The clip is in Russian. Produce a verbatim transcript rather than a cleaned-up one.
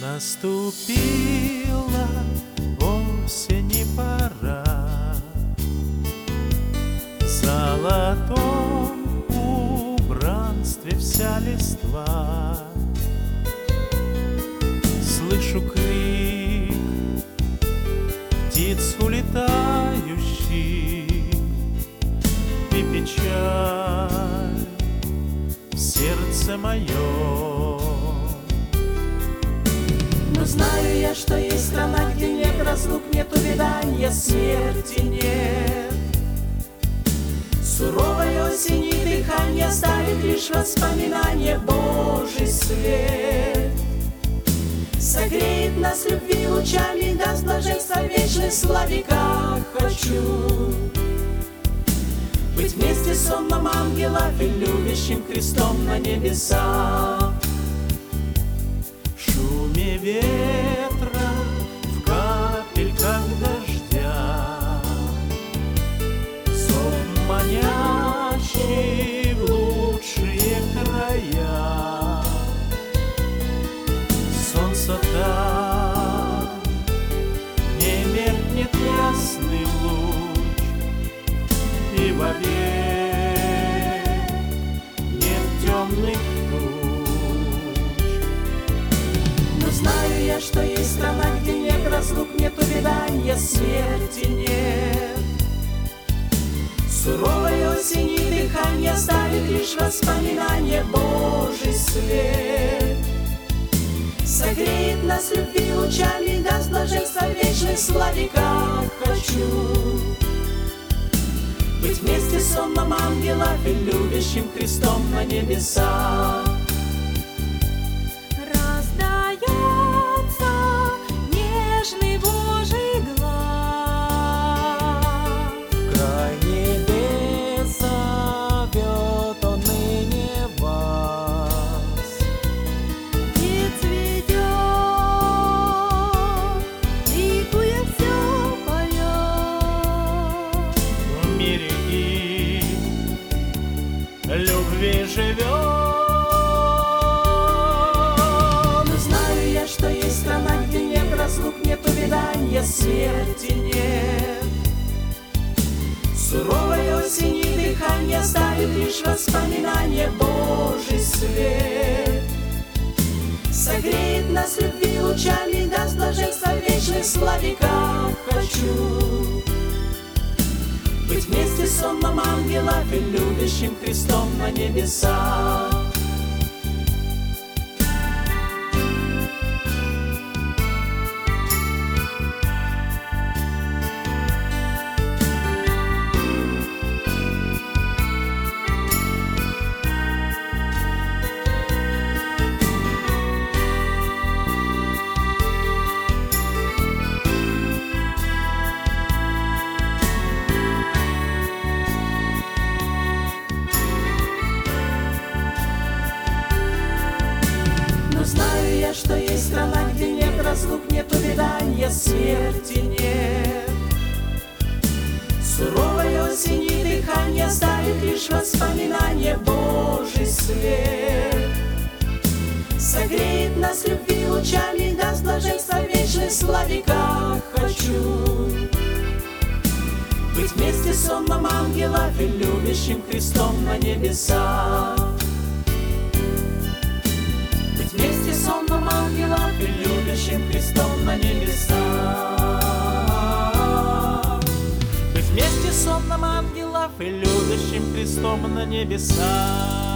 Наступила осень и пора, в золотом убранстве вся листва. Слышу крик птиц улетающих и печаль в сердце моем. Но знаю я, что есть страна, где нет разлук, нет увядания, смерти нет. Суровой осени дыхание оставит лишь воспоминание, Божий свет. Согреет нас любви лучами, даст блаженство вечной славе, как хочу быть вместе с сонмом ангелов и любящим крестом на небесах. В шуме ветра, в капельках дождя, зов манящий в лучшие края. Солнце там не меркнет ясный луч, и вовек нет темных туч. Но знаю я, что есть страна, где нет разлук, нет увядания, смерти нет. Суровой осени дыхание оставит лишь воспоминание, Божий свет. Согреет нас любви лучами, даст блаженство вечной славе, как хочу быть вместе с сонмом ангелов и любящим крестом на небесах. Раздается нежный Божий глаз, в край небес зовет Он ныне вас. где цветет, ликуя все поет. В мире и любви живет. Но знаю я, что есть страна, где нет разлук, нет увядания, смерти нет. Суровой осени дыхание оставит лишь воспоминание, Божий свет. Согреет нас любви лучами, даст блаженство вечной славе, как хочу быть вместе с сонмом ангелов и любящим крестом на небесах. Знаю я, что есть страна, где нет разлук, нет увядания, смерти нет. Суровой осени дыхание оставит лишь воспоминание, Божий свет. Согреет нас любви лучами, даст блаженство вечной славе, как хочу быть вместе с сонмом ангелов и любящим крестом на небесах. Вместе с сонмом ангелов и любящим крестом на небесах. Быть вместе с сонмом ангелов и любящим крестом на небесах.